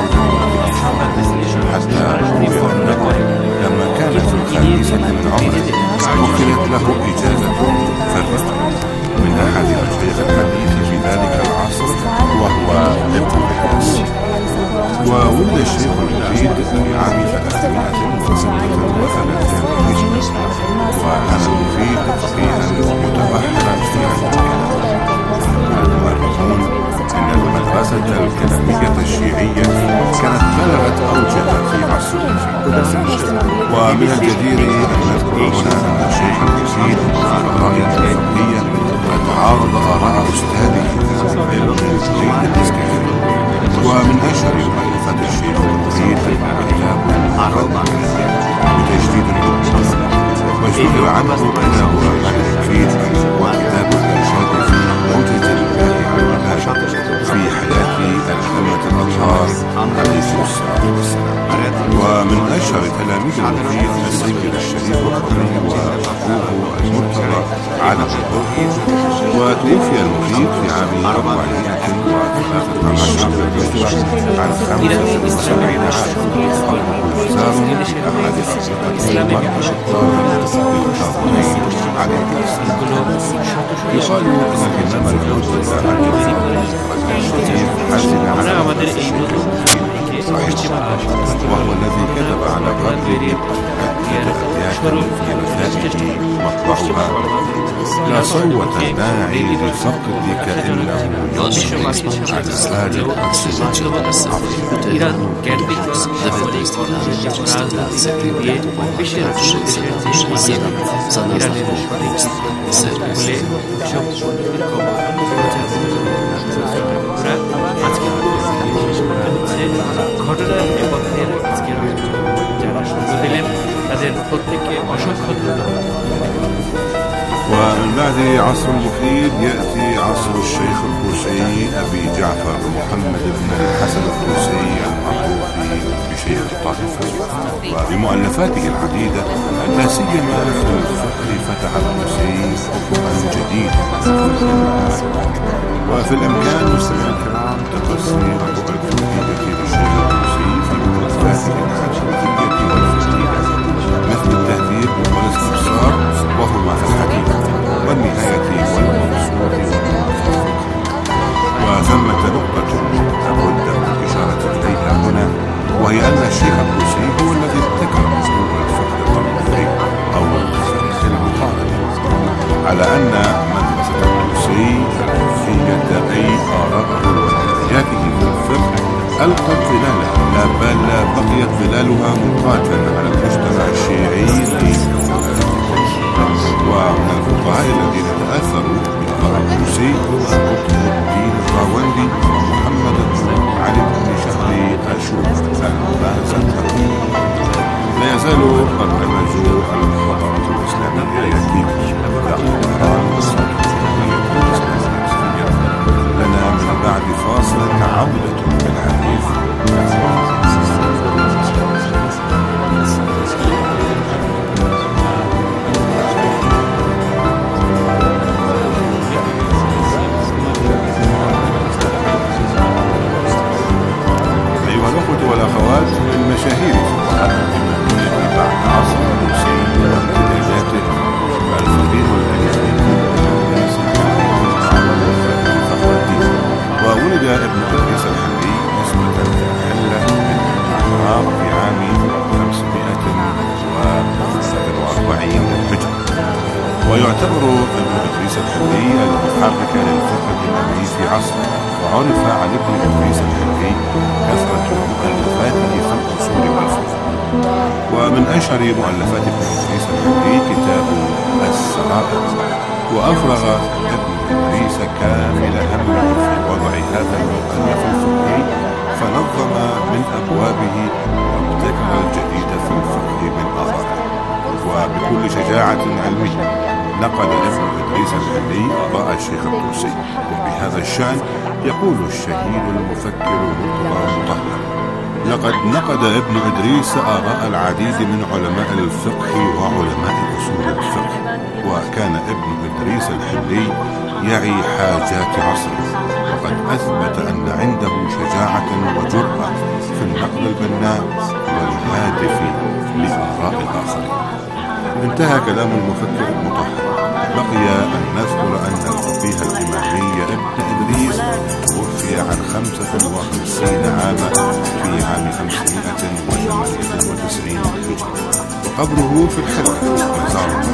حتى روي أنه لما كان في الخامسة من عمره أخذت له إجازة فرقة من أحد مشايخ الحديث في ذلك العصر وهو ابن الحاس. وولد الشيخ المفيد في عام 336 هجري، وكان المفيد فقيها متبحرا في علم المؤرخون إن المدرسة الكلامية الشيعية كانت بلغت أوجها في عصر المفيد. ومن الجدير أن نذكر هنا أن الشيخ المفيد مع القضايا الفقهية قد عارض آراء أستاذه ابن الجنيد الأسكافي. ومن أشهر مؤلفات الشيخ المفيد كتاب العرب بتجديد الحكم، واشتهر عنه كتاب الرحمن المفيد وكتاب الإرشاد في موجة الله عن في حياة الأئمة الأطهار عليهم الصلاة والسلام. ومن أشهر تلاميذ المفيد السيد الشريف الربيعي وأخوه المرتضى على الربيع. وتوفي المفيد في عام 413 بالهجرة عن 75 عاما، قبله زار في أحد أصدقاء عليه السلام. يقال إن الإمام المرتضى وهو الذي كتب على قدره في رسائله مطبعها: لا صوت الداعي لفقدك إلا ঘটনার নেপথ্যের আজকের যারা সঙ্গ দিলেন তাদের প্রত্যেককে অসংখ্য ধন্যবাদ। ومن بعد عصر المفيد يأتي عصر الشيخ الطوسي أبي جعفر محمد بن الحسن الطوسي المعروف بشيخ الطائفة، وبمؤلفاته العديدة لا سيما في الفقه فتح الطوسي أفقا جديدا. وفي الإمكان مستمعي الكرام تقصي الرؤى الفقهية للشيخ الطوسي في مؤلفاته الحديثية والفقهية مثل التهذيب والاستبصار وهما في الحديث والنهاية والمنصور والمنصور. وثمة نقطة لابد من الإشارة إليها هنا، وهي أن الشيخ الطوسي هو الذي ابتكر أسلوب الفقه الطرفي أو الفقه المقارن، على أن مدرسة الطوسي الفقهية أي آراءه ودرجاته في الفقه ألقت ظلالها، لا بل بقيت ظلالها ملقاة على المجتمع الشيعي ومن الفقهاء الذين تأثروا بآراء الطوسي هو قطب الدين الراوندي ومحمد بن علي بن شهري الشوفي المبارزة. لا يزال برنامج الحضارة الإسلامية يأتيكم داخل الإسلامية ويعتبر ابن إدريس الحلي المحرك للفقه الإمامي في عصره، وعرف عن ابن إدريس الحلي كثرة مؤلفاته في الأصول والفقه. ومن أشهر مؤلفات ابن إدريس الحلي كتاب السرائر، وأفرغ ابن إدريس كامل همه في وضع هذا المؤلف الفقهي، فنظم من أبوابه وابتكر الجديد في الفقه من آثاره. وبكل شجاعة علمية نقد ابن إدريس الحلي آراء الشيخ الطوسي، وبهذا الشأن يقول الشهيد المفكر مرتضى مطهر: لقد نقد ابن إدريس آراء العديد من علماء الفقه وعلماء أصول الفقه، وكان ابن إدريس الحلي يعي حاجات عصره، وقد أثبت أن عنده شجاعة وجرأة في النقد البناء والهادف لآراء الآخرين. انتهى كلام المفكر المطهر. بقي أن نذكر أن الفقيه الإمامي ابن إدريس توفي عن 55 عاما في عام 598 هجري، وقبره في الحلة مزاره.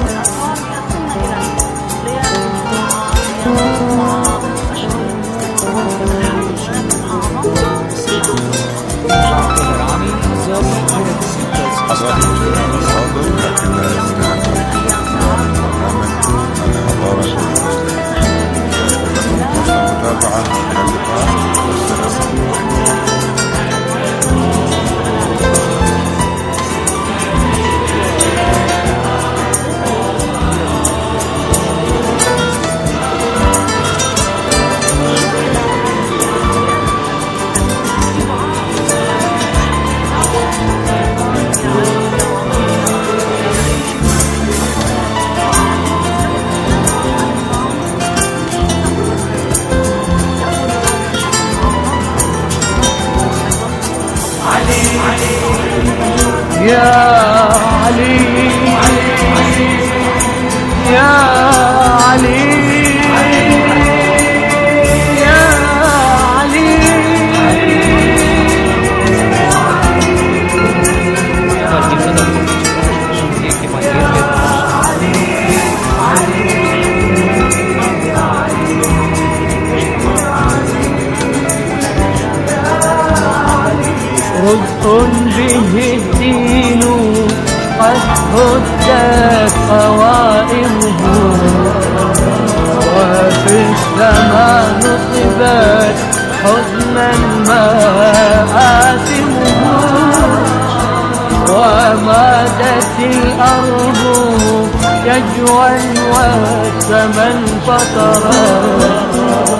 يا علي يا علي يا علي رزق به الدين قد هدت قوائمه، وفي السماء نصبت حزنا مآثمه، ومادت الأرض شجوا والسماء انفطرت،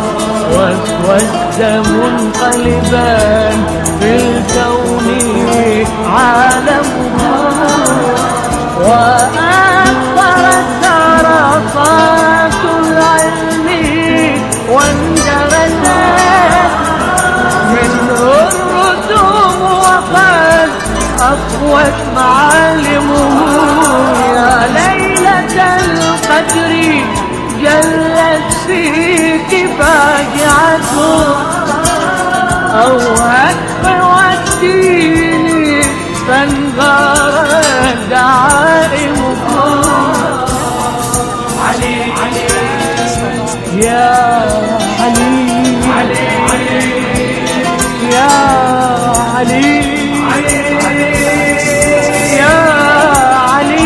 واسود منقلبا في الكون عالمه، وأكبرت عرصات العلم واندرست منه الرسوم، وقد أقوت معالمه. يا ليلة القدر جلت فيك فاجعة، أوهت والدين فانغارت دعائمكم. علي يا علي يا علي يا علي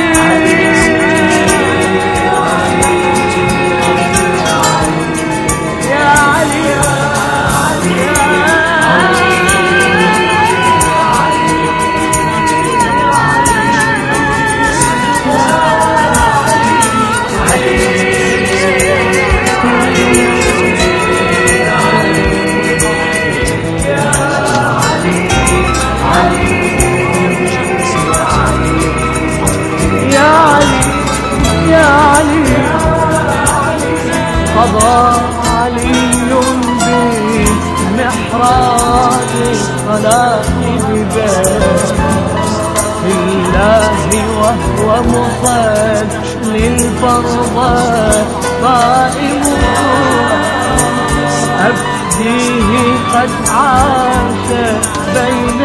قضى علي بمحراب الصلاة بباب الله، وهو مصل الفرض قائم، أبديه قد عاش بين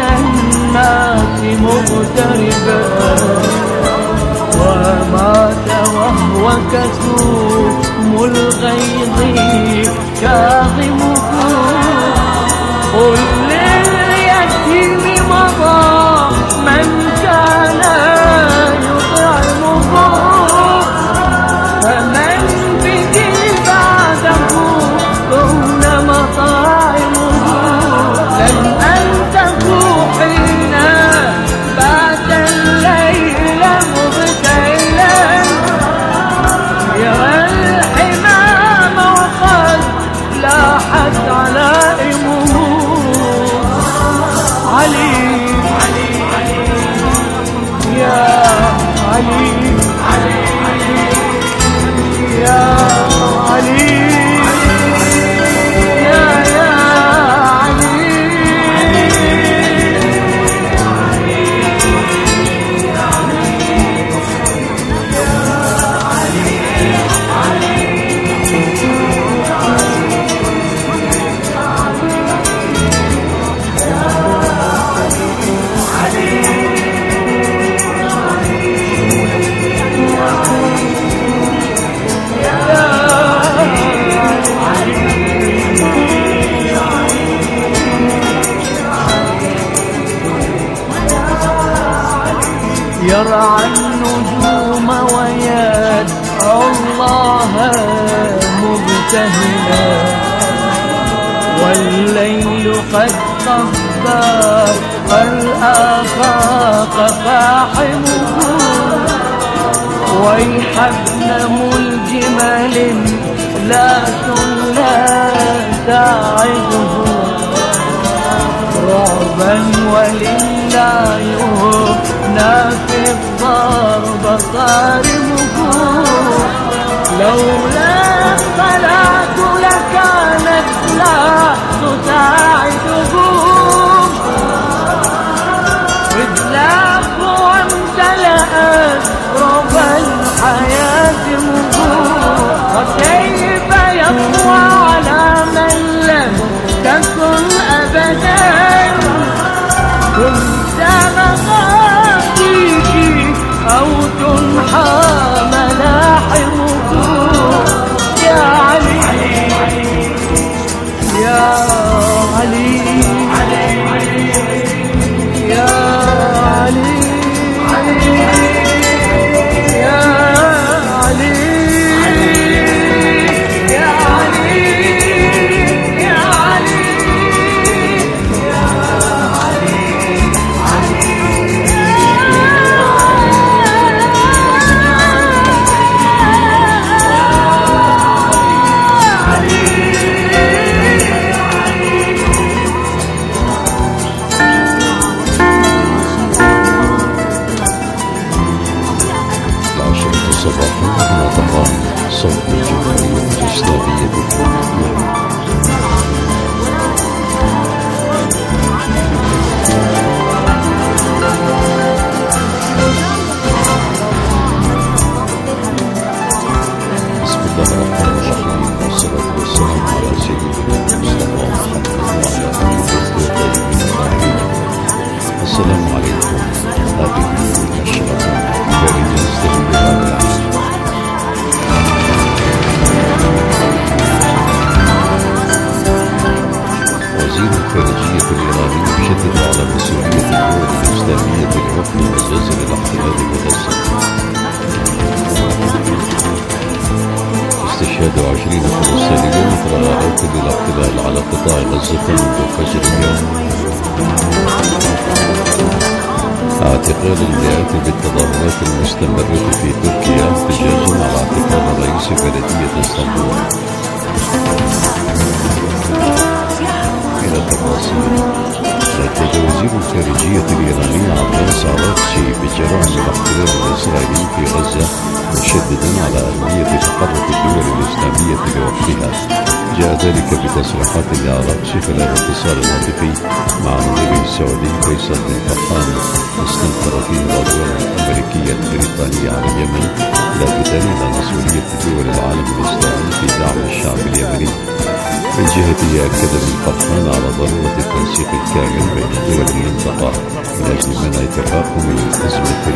الناس مغتربا، ومات وهو وكتوم الغيظ كاظمه قل لليتيم مضى من كان يطعمه فمن به بعده دون مطاعمه لن أنته حين بات الليل مبتهلا يرى الحمام وقد لاحت علائمه علي يا علي يا علي يا يرعى النجوم ويدعو الله مبتهلا والليل قد طفى الآفاق فاحمه ويح ابن ملجمل لا تعده رعبا ولله يهنى في الضرب صارمه لولا الصلاة لكانت لا تساعده إذ لاف وامتلأت ربى الحياة مهور وكيف يقوى على من لم تكن أبدا كنت مغاطيك أو تنحى ملاحمك يا علي يا علي يا علي يا علي يا علي يا علي صباحا نطق صوت الجمهورية الإسلامية بالتركية بسم الله الرحمن الرحيم والصلاة والسلام على سيدنا المصطفى محمد وعلى آله الطيبين الطاهرين. السلام عليكم. هذه نشرة برنامج البلاد. وزير الخارجية الإيراني يشدد على مسؤولية الدول الإسلامية لحكم مجازر الاحتلال بغزة. استشهاد 20 فلسطينيا إجراءات للاحتلال على قطاع غزة منذ فجر اليوم. اعتقال المئات بالتظاهرات المستمرة في تركيا احتجاجا على اعتقال رئيس بلدية اسطنبول. إلى التفاصيل. شدد وزير الخارجية الإيراني عباس عراقچي بجرائم الاحتلال الإسرائيلي في غزة مشددا على أهمية تحرك الدول الإسلامية لوقتها. جاء ذلك بتصريحات لعراقچي خلال اتصال هاتفي مع نظيره السعودي فيصل بن فرحان استنكر فيه العدوان الأمريكي البريطاني على اليمن لافتا إلى مسؤولية دول العالم الإسلامي في دعم الشعب اليمني. من جهته أكد بن فرحان على ضرورة التنسيق الكامل بين دول المنطقة من أجل منع تفاقم الأزمة